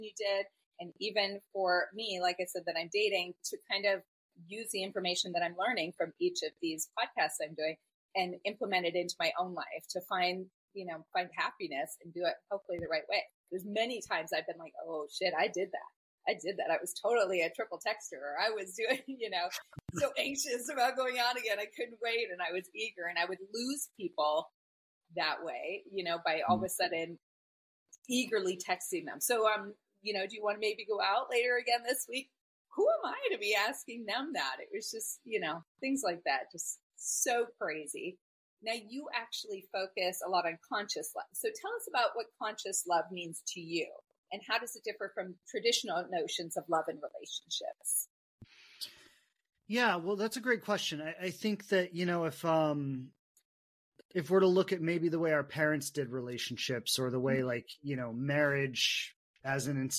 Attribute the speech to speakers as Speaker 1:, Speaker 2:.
Speaker 1: you did. And even for me, like I said, that I'm dating, to kind of use the information that I'm learning from each of these podcasts I'm doing and implement it into my own life to find happiness and do it hopefully the right way. There's many times I've been like, oh shit, I did that. I was totally a triple texter, or I was doing, so anxious about going on again. I couldn't wait, and I was eager, and I would lose people that way, by all of a sudden eagerly texting them. So, do you want to maybe go out later again this week? Who am I to be asking them that? It was just, things like that, just so crazy. Now, you actually focus a lot on conscious love. So tell us about what conscious love means to you, and how does it differ from traditional notions of love and relationships?
Speaker 2: Yeah, well, that's a great question. I think that, if we're to look at maybe the way our parents did relationships, or the way marriage as an